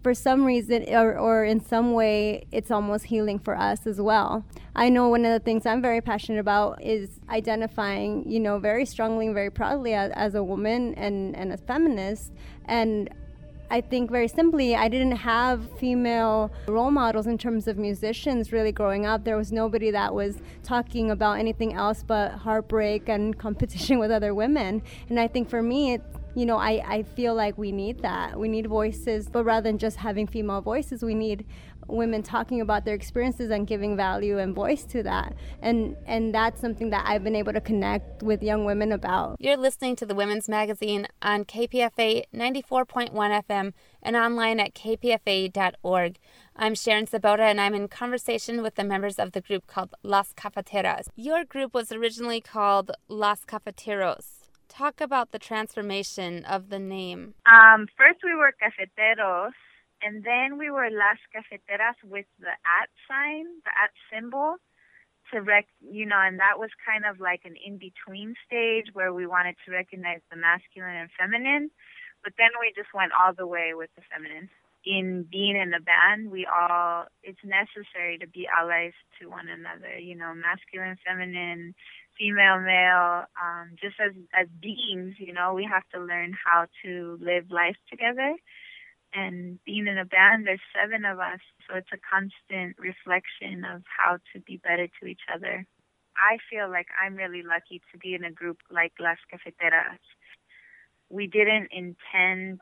for some reason or, or in some way, it's almost healing for us as well. I know one of the things I'm very passionate about is identifying, you know, very strongly and very proudly as, as a woman and, and a feminist. And I think very simply, I didn't have female role models in terms of musicians really growing up. There was nobody that was talking about anything else but heartbreak and competition with other women. And I think for me, it, you know, I, I feel like we need that. We need voices, but rather than just having female voices, we need women talking about their experiences and giving value and voice to that. And and that's something that I've been able to connect with young women about. You're listening to the Women's Magazine on K P F A ninety-four point one F M and online at k p f a dot org. I'm Sharon Sabota, and I'm in conversation with the members of the group called Las Cafeteras. Your group was originally called Las Cafeteros. Talk about the transformation of the name. Um, first we were Cafeteros, and then we were Las Cafeteras with the at sign, the at symbol, to rec, you know, and that was kind of like an in-between stage where we wanted to recognize the masculine and feminine, but then we just went all the way with the feminine. In being in a band, we all, it's necessary to be allies to one another, you know, masculine, feminine, female, male, um, just as, as beings, you know, we have to learn how to live life together. And being in a band, there's seven of us, so it's a constant reflection of how to be better to each other. I feel like I'm really lucky to be in a group like Las Cafeteras. We didn't intend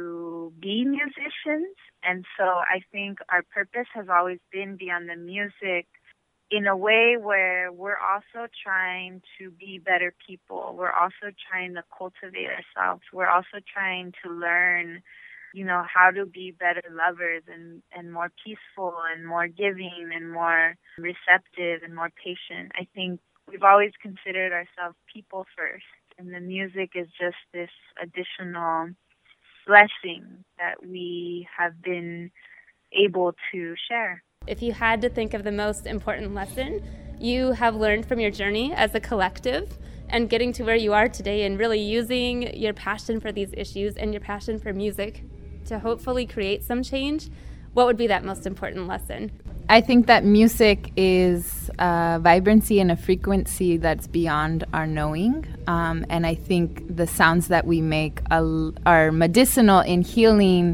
to be musicians, and so I think our purpose has always been beyond the music in a way where we're also trying to be better people. We're also trying to cultivate ourselves. We're also trying to learn, you know, how to be better lovers and, and more peaceful and more giving and more receptive and more patient. I think we've always considered ourselves people first, and the music is just this additional blessing that we have been able to share. If you had to think of the most important lesson you have learned from your journey as a collective and getting to where you are today and really using your passion for these issues and your passion for music to hopefully create some change, what would be that most important lesson? I think that music is a vibrancy and a frequency that's beyond our knowing. Um, and I think the sounds that we make are, are medicinal in healing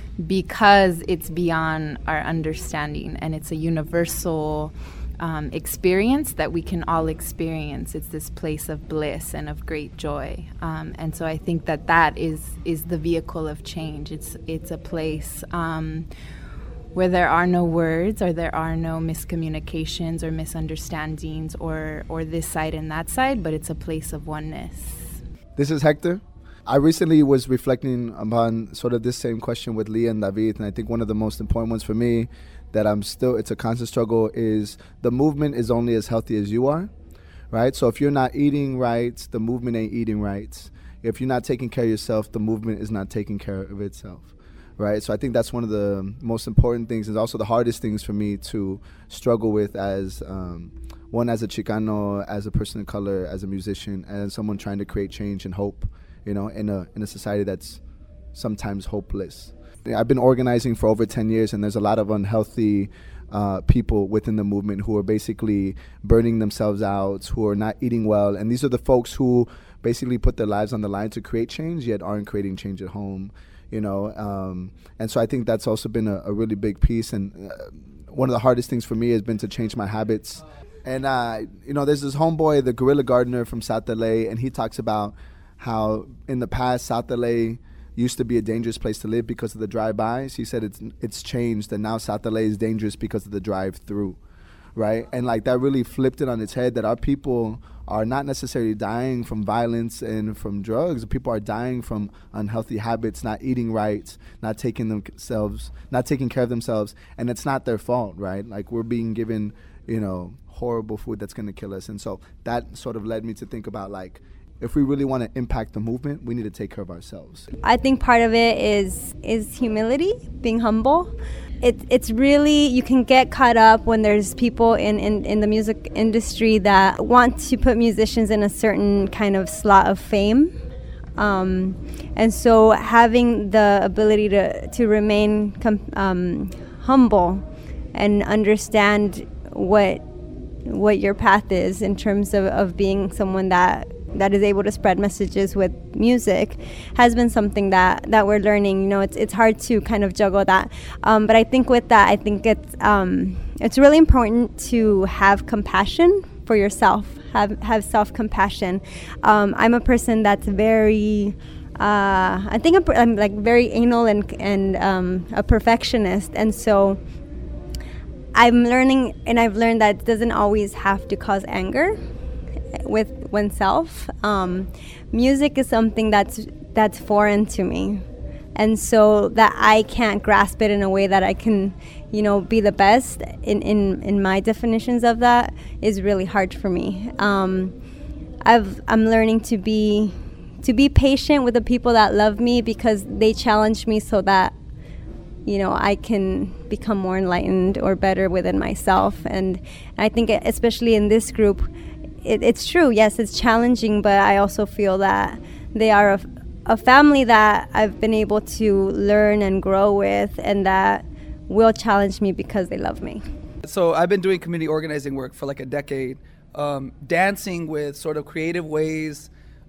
because it's beyond our understanding, and it's a universal um, experience that we can all experience. It's this place of bliss and of great joy, um, and so I think that that is is the vehicle of change. It's it's a place um, where there are no words, or there are no miscommunications or misunderstandings, or or this side and that side, but it's a place of oneness. This is Hector. I recently was reflecting upon sort of this same question with Leah and David, and I think one of the most important ones for me that I'm still, it's a constant struggle, is the movement is only as healthy as you are, right? So if you're not eating right, the movement ain't eating right. If you're not taking care of yourself, the movement is not taking care of itself, right? So I think that's one of the most important things, and also the hardest things for me to struggle with as um, one, as a Chicano, as a person of color, as a musician, and as someone trying to create change and hope, you know, in a in a society that's sometimes hopeless. I've been organizing for over ten years, and there's a lot of unhealthy uh, people within the movement who are basically burning themselves out, who are not eating well. And these are the folks who basically put their lives on the line to create change, yet aren't creating change at home, you know. Um, and so I think that's also been a, a really big piece. And uh, one of the hardest things for me has been to change my habits. And, uh, you know, there's this homeboy, the Guerrilla Gardener from South L A, and he talks about how in the past South L A used to be a dangerous place to live because of the drive-bys. He said it's it's changed, and now South L A is dangerous because of the drive-through, right? And like that really flipped it on its head, that our people are not necessarily dying from violence and from drugs. People are dying from unhealthy habits, not eating right, not taking themselves, not taking care of themselves, and it's not their fault, right? Like we're being given, you know, horrible food that's going to kill us. And so that sort of led me to think about, like, if we really want to impact the movement, we need to take care of ourselves. I think part of it is is humility, being humble. It, it's really, you can get caught up when there's people in, in, in the music industry that want to put musicians in a certain kind of slot of fame. Um, and so having the ability to, to remain com- um, humble and understand what what your path is in terms of, of being someone that that is able to spread messages with music has been something that, that we're learning. You know, it's it's hard to kind of juggle that. Um, but I think with that, I think it's um, it's really important to have compassion for yourself, have have self-compassion. Um, I'm a person that's very, uh, I think I'm, I'm like very anal and, and um, a perfectionist. And so I'm learning, and I've learned that it doesn't always have to cause anger with oneself. Um, music is something that's that's foreign to me, and so that I can't grasp it in a way that I can, you know, be the best in, in, in my definitions of that is really hard for me. Um, I've I'm learning to be to be patient with the people that love me because they challenge me so that, you know, I can become more enlightened or better within myself. And I think especially in this group, It, it's true, yes, it's challenging, but I also feel that they are a, a family that I've been able to learn and grow with, and that will challenge me because they love me. So I've been doing community organizing work for like a decade, um, dancing with sort of creative ways.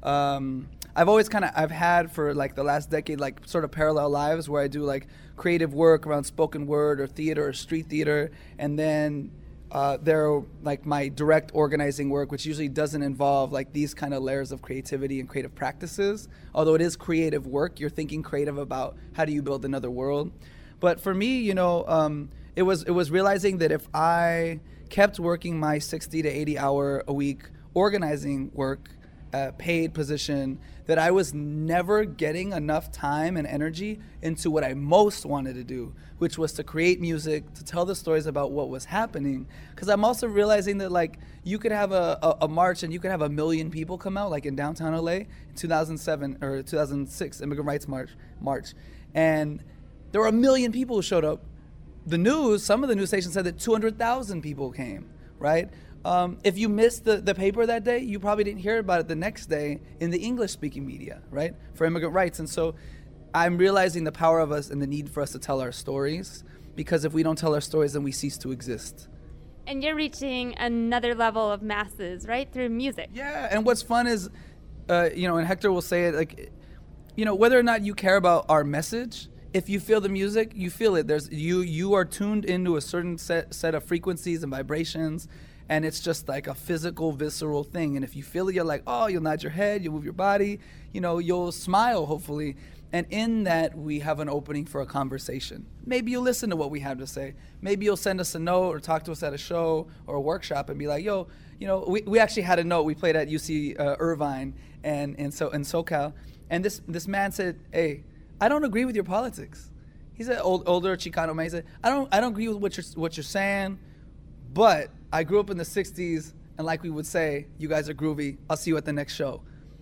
Um, I've always kind of, I've had for like the last decade, like sort of parallel lives where I do like creative work around spoken word or theater or street theater, and then Uh, they're like my direct organizing work, which usually doesn't involve like these kind of layers of creativity and creative practices. Although it is creative work, you're thinking creative about how do you build another world. But for me, you know, um, it was it was realizing that if I kept working my sixty to eighty hour a week organizing work, uh, paid position, that I was never getting enough time and energy into what I most wanted to do, which was to create music, to tell the stories about what was happening. Because I'm also realizing that like you could have a, a, a march and you could have a million people come out, like in downtown L A in two thousand seven or two thousand six, Immigrant Rights March, March. And there were a million people who showed up. The news, some of the news stations said that two hundred thousand people came, right? Um, if you missed the, the paper that day, you probably didn't hear about it the next day in the English-speaking media, right, for immigrant rights. And so I'm realizing the power of us and the need for us to tell our stories, because if we don't tell our stories, then we cease to exist. And you're reaching another level of masses, right, through music. Yeah, and what's fun is, uh, you know, and Hector will say it, like, you know, whether or not you care about our message, if you feel the music, you feel it. There's you you are tuned into a certain set, set of frequencies and vibrations, and it's just like a physical, visceral thing. And if you feel it, you're like, oh, you'll nod your head, you'll move your body, you know, you'll smile, hopefully. And in that, we have an opening for a conversation. Maybe you'll listen to what we have to say. Maybe you'll send us a note or talk to us at a show or a workshop and be like, yo, you know, we, we actually had a note. We played at U C uh, Irvine and, and so in SoCal. And this this man said, hey, I don't agree with your politics. He's an old, older Chicano man. He said, I don't I don't agree with what you're, what you're saying, but I grew up in the sixties, and like we would say, you guys are groovy. I'll see you at the next show.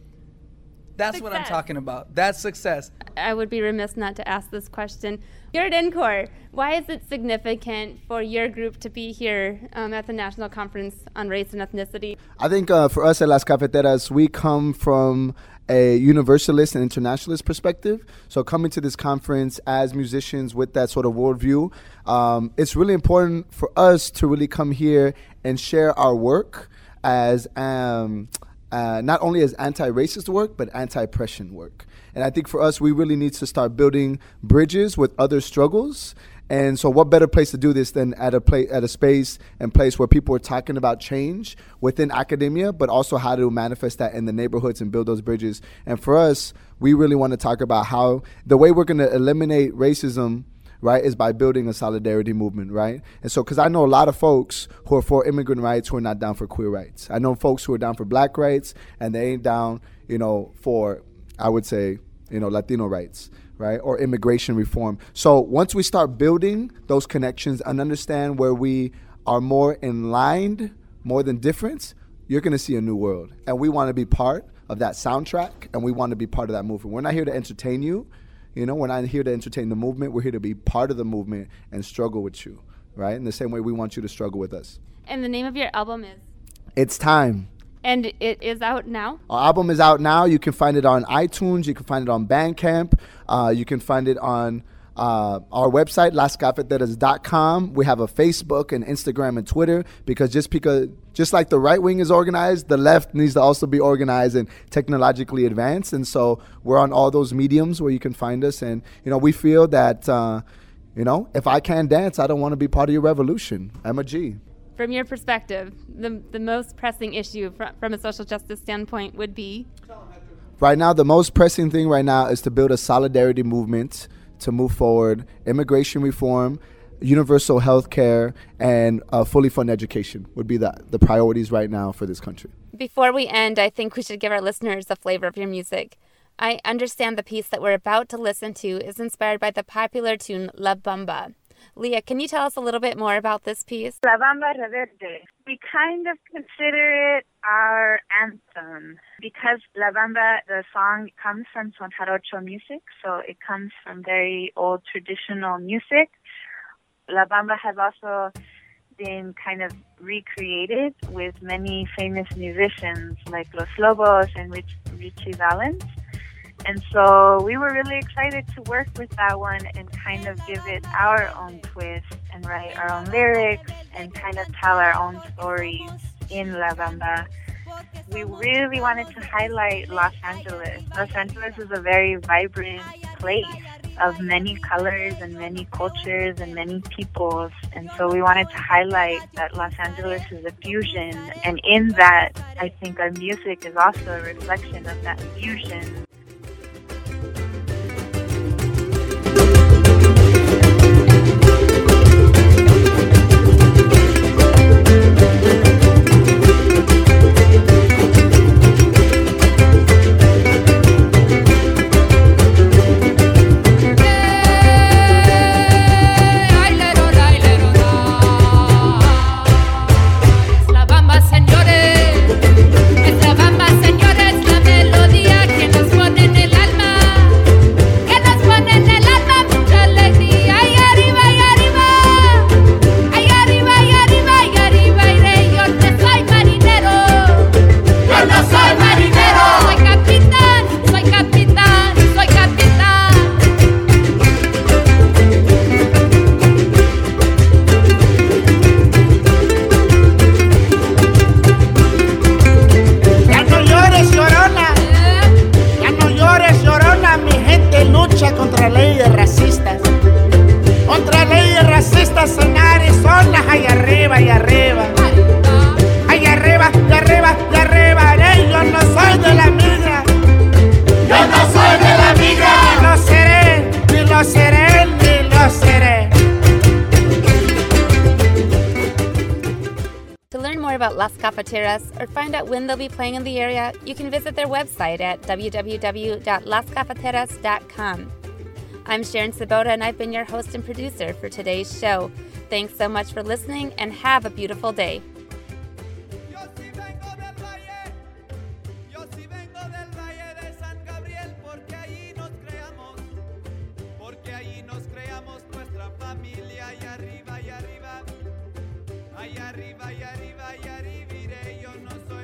That's success. What I'm talking about. That's success. I would be remiss not to ask this question. You're at NCORE. Why is it significant for your group to be here um, at the National Conference on Race and Ethnicity? I think uh, for us at Las Cafeteras, we come from a universalist and internationalist perspective. So coming to this conference as musicians with that sort of worldview, um, it's really important for us to really come here and share our work as um, uh, not only as anti-racist work, but anti-oppression work. And I think for us, we really need to start building bridges with other struggles. And so what better place to do this than at a place, at a space and place where people are talking about change within academia, but also how to manifest that in the neighborhoods and build those bridges. And for us, we really want to talk about how the way we're going to eliminate racism, right, is by building a solidarity movement, right? And so, because I know a lot of folks who are for immigrant rights who are not down for queer rights. I know folks who are down for black rights, and they ain't down, you know, for, I would say, you know, Latino rights, right, or immigration reform. So once we start building those connections and understand where we are more in line, more than difference, you're going to see a new world. And we want to be part of that soundtrack, and we want to be part of that movement. We're not here to entertain you. You know, we're not here to entertain the movement. We're here to be part of the movement and struggle with you, right? In the same way we want you to struggle with us. And the name of your album is? It's Time. And it is out now? Our album is out now. You can find it on iTunes. You can find it on Bandcamp. Uh, you can find it on uh, our website, las cafeteras dot com. We have a Facebook and Instagram and Twitter, because just because just like the right wing is organized, the left needs to also be organized and technologically advanced. And so we're on all those mediums where you can find us. And, you know, we feel that, uh, you know, if I can't dance, I don't want to be part of your revolution. I'm a G. From your perspective, the the most pressing issue fr- from a social justice standpoint would be? Right now, the most pressing thing right now is to build a solidarity movement to move forward, immigration reform, universal health care, and uh, fully fund education would be the, the priorities right now for this country. Before we end, I think we should give our listeners a flavor of your music. I understand the piece that we're about to listen to is inspired by the popular tune La Bamba. Leah, can you tell us a little bit more about this piece? La Bamba Reverde. We kind of consider it our anthem because La Bamba, the song, comes from Son Jarocho music, so it comes from very old traditional music. La Bamba has also been kind of recreated with many famous musicians like Los Lobos and Rich, Richie Valens. And so we were really excited to work with that one and kind of give it our own twist and write our own lyrics and kind of tell our own stories in La Bamba. We really wanted to highlight Los Angeles. Los Angeles is a very vibrant place of many colors and many cultures and many peoples. And so we wanted to highlight that Los Angeles is a fusion. And in that, I think our music is also a reflection of that fusion. Contra leyes racistas, contra leyes racistas en Arizona, allá arriba, allá arriba, allá arriba, allá arriba, allá arriba. Hey, yo no soy de la migra, yo no soy de la migra, ni lo seré, ni lo seré, ni lo seré. To learn more about Las Cafeteras or find out when they'll be playing in the area, you can visit their website at w w w dot las cafeteras dot com. I'm Sharon Sabota, and I've been your host and producer for today's show. Thanks so much for listening, and have a beautiful day. Allá arriba, allá arriba, allá arriba, iré, yo no soy